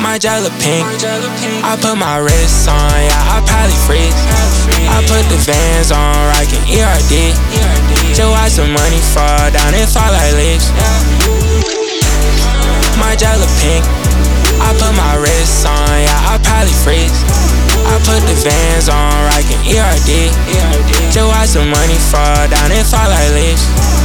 My jello pink. I put my wrist on, yeah, I probably freeze. I put the Vans on, rockin' ERD. Just watch some money fall down and fall like leaves. My jello pink. I put my wrist on, yeah, I probably freeze. I put the Vans on, rockin' ERD. Just watch some money fall down and fall like leaves.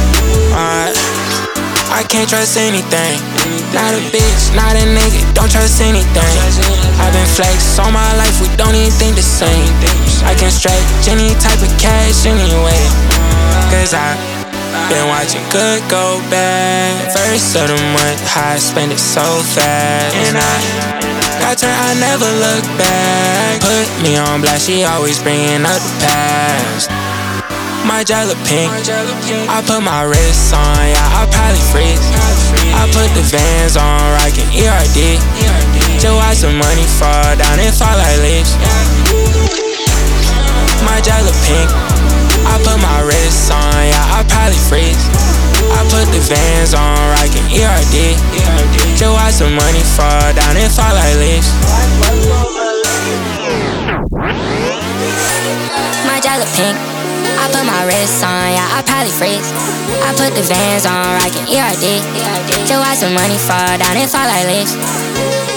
I can't trust anything. Not a bitch, not a nigga, don't trust anything. I've been flexed all my life, we don't even think the same. I can stretch any type of cash anyway. Cause I been watching good go bad. First of the month, how I spend it so fast. And I got turned, I never look back. Put me on blast, she always bringing up the past. My jello pink. I put my wrist on, yeah, I probably freeze. I put the Vans on, rockin' ERD. Just watch some money fall down and fall like leaves. My jello pink. I put my wrist on, yeah, I probably freeze. I put the Vans on, rockin' ERD. Just watch some money fall down and fall like leaves. My jello pink. I put my wrist on, yeah, I probably freeze. I put the Vans on, rockin' ERD. Just watch some money fall down and fall like leaves.